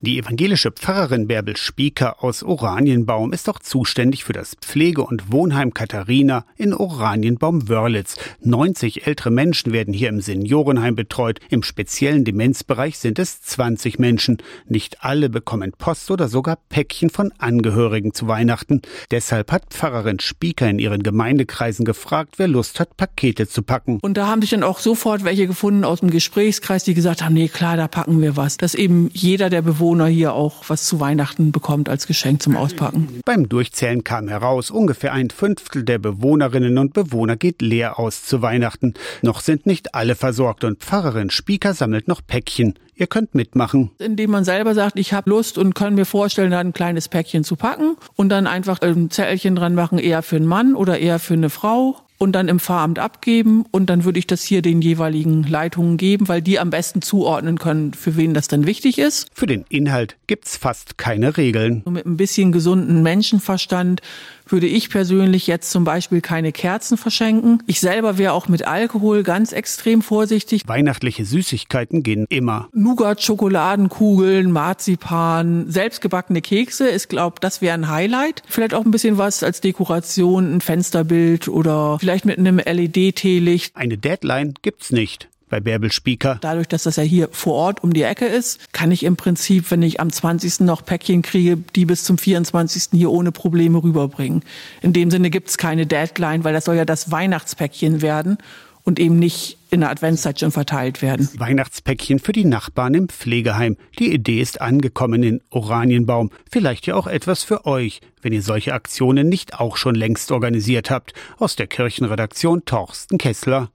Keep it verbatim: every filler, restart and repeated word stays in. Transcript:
Die evangelische Pfarrerin Bärbel Spieker aus Oranienbaum ist auch zuständig für das Pflege- und Wohnheim Katharina in Oranienbaum-Wörlitz. neunzig ältere Menschen werden hier im Seniorenheim betreut. Im speziellen Demenzbereich sind es zwanzig Menschen. Nicht alle bekommen Post oder sogar Päckchen von Angehörigen zu Weihnachten. Deshalb hat Pfarrerin Spieker in ihren Gemeindekreisen gefragt, wer Lust hat, Pakete zu packen. Und da haben sich dann auch sofort welche gefunden aus dem Gesprächskreis, die gesagt haben, nee, klar, da packen wir was. Dass eben jeder der Bewohner hier auch was zu Weihnachten bekommt als Geschenk zum Auspacken. Beim Durchzählen kam heraus, ungefähr ein Fünftel der Bewohnerinnen und Bewohner geht leer aus zu Weihnachten. Noch sind nicht alle versorgt und Pfarrerin Spieker sammelt noch Päckchen. Ihr könnt mitmachen. Indem man selber sagt, ich habe Lust und kann mir vorstellen, da ein kleines Päckchen zu packen und dann einfach ein Zettelchen dran machen, eher für einen Mann oder eher für eine Frau. Und dann im Pfarramt abgeben und dann würde ich das hier den jeweiligen Leitungen geben, weil die am besten zuordnen können, für wen das dann wichtig ist. Für den Inhalt gibt's fast keine Regeln. Mit ein bisschen gesunden Menschenverstand würde ich persönlich jetzt zum Beispiel keine Kerzen verschenken. Ich selber wäre auch mit Alkohol ganz extrem vorsichtig. Weihnachtliche Süßigkeiten gehen immer. Nougat, Schokoladenkugeln, Marzipan, selbstgebackene Kekse. Ich glaube, das wäre ein Highlight. Vielleicht auch ein bisschen was als Dekoration, ein Fensterbild oder vielleicht mit einem L E D-Teelicht. Eine Deadline gibt's nicht bei Bärbel Spieker. Dadurch, dass das ja hier vor Ort um die Ecke ist, kann ich im Prinzip, wenn ich am zwanzigsten noch Päckchen kriege, die bis zum vierundzwanzigsten hier ohne Probleme rüberbringen. In dem Sinne gibt's keine Deadline, weil das soll ja das Weihnachtspäckchen werden und eben nicht in der Adventszeit schon verteilt werden. Weihnachtspäckchen für die Nachbarn im Pflegeheim. Die Idee ist angekommen in Oranienbaum. Vielleicht ja auch etwas für euch, wenn ihr solche Aktionen nicht auch schon längst organisiert habt. Aus der Kirchenredaktion Torsten Kessler.